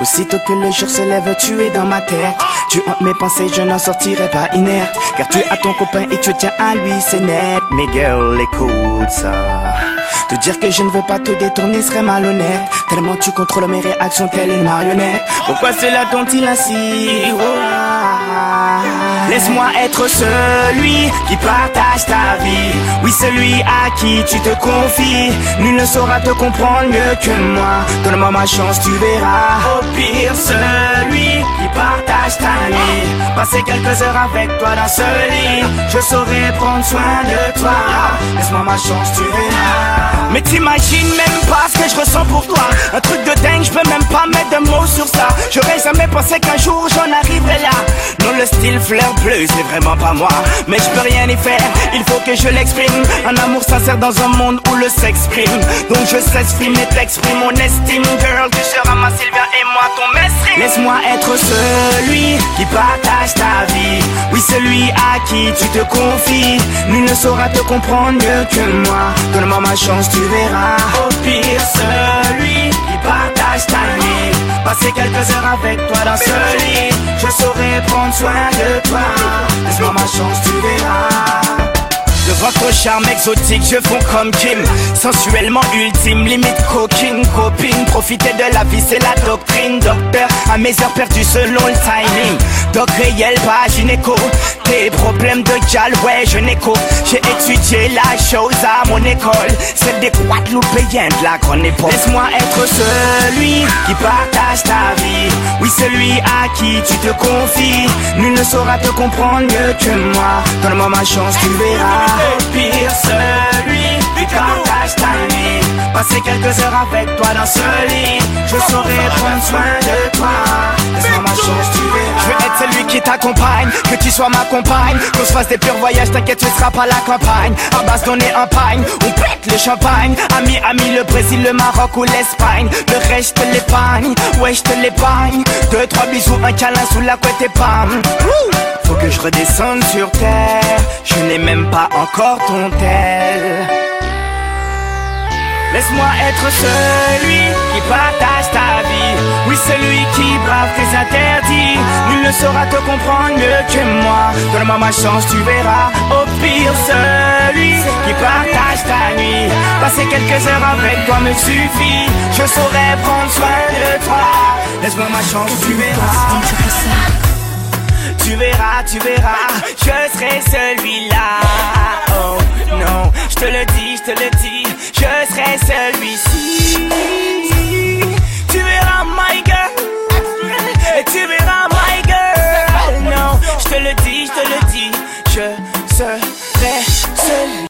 Aussitôt que le jour se lève, tu es dans ma tête. Tu hantes mes pensées, je n'en sortirai pas inerte. Car tu as ton copain et tu tiens à lui, c'est net. Mais girl, écoute ça. Te dire que je ne veux pas te détourner serait malhonnête. Tellement tu contrôles mes réactions telle une marionnette. Pourquoi cela dont-il ainsi? Laisse-moi être celui qui partage ta vie. Oui, celui à qui tu te confies. Nul ne saura te comprendre mieux que moi. Donne-moi ma chance, tu verras. Au pire, celui qui partage ta nuit. Passer quelques heures avec toi dans ce lit. Je saurai prendre soin de toi. Laisse-moi ma chance, tu verras. Mais t'imagines même pas ce que je ressens pour toi. Un truc de dingue, je peux même pas mettre de mots sur ça. J'aurais jamais pensé qu'un jour j'en arriverais là. Non, le style fleur bleue, c'est vraiment pas moi. Mais je peux rien y faire, il faut que je l'exprime. Un amour sincère dans un monde où le sexe prime. Donc je s'exprime et t'exprime mon estime. Girl, tu seras ma Sylvia et moi ton mestre. Laisse-moi être celui qui partage ta vie. Oui, celui à qui tu te confies. Nul ne saura te comprendre mieux que moi. Donne-moi ma chance, tu verras. Au pire, celui qui partage ta nuit. Passer quelques heures avec toi dans ce lit. Je saurai prendre soin de toi. Laisse-moi ma chance, tu verras. Devant ton charme exotique, je fonds comme Kim. Sensuellement ultime, limite coquine, copine. Profiter de la vie, c'est la doctrine. Docteur, à mes heures perdues selon le timing. Doc réel, pas gynéco. Tes problèmes de gal, ouais, je n'écho. J'ai étudié la chose à mon école. Celle des Guadeloupéens de la grande époque. Laisse-moi être celui qui partage ta vie. Oui, celui à qui tu te confies. Nul ne saura te comprendre mieux que moi. Donne-moi ma chance, tu verras. Au pire, celui qui partage ta nuit. Passer quelques heures avec toi dans ce lit. Je saurai prendre soin de toi. Laisse-moi ma chance, tu verras. Je veux être celui qui t'accompagne, que tu sois ma compagne. Qu'on se fasse des purs voyages, t'inquiète, tu seras pas la campagne. À base donner un pagne, on pète le champagne. Ami, le Brésil, le Maroc ou l'Espagne. Le reste, je te l'épargne, ouais, je te l'épargne. 2, 3 bisous, un câlin sous la couette et pam. Faut que je redescende sur terre. Je n'ai même pas encore ton tel. Laisse-moi être celui qui partage ta vie. Oui, celui qui brave tes interdits. Nul ne saura te comprendre mieux que moi. Donne-moi ma chance, tu verras. Au pire, celui qui partage ta nuit. Passer quelques heures avec toi me suffit. Je saurai prendre soin de toi. Laisse-moi ma chance, tu verras. Tu verras, tu verras, je serai celui-là. Oh non, je te le dis, je serai celui-ci. Tu verras, my girl.